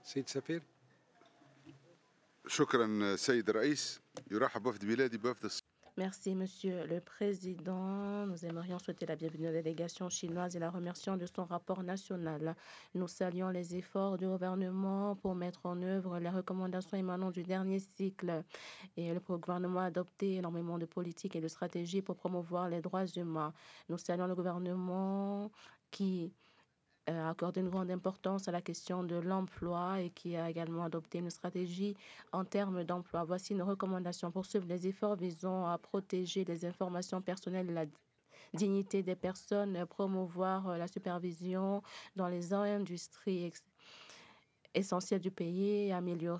سيد سفير. شكرا سيد الرئيس. يرحب وفد بلادي بوفد Merci, Monsieur le Président. Nous aimerions souhaiter la bienvenue à la délégation chinoise et la remercions de son rapport national. Nous saluons les efforts du gouvernement pour mettre en œuvre les recommandations émanant du dernier cycle. Et le gouvernement a adopté énormément de politiques et de stratégies pour promouvoir les droits humains. Nous saluons le gouvernement qui accorde une grande importance à la question de l'emploi et qui a également adopté une stratégie en termes d'emploi. Voici nos recommandations. Poursuivre les efforts visant à protéger les informations personnelles et la dignité des personnes, promouvoir la supervision dans les industries essentielles du pays, améliorer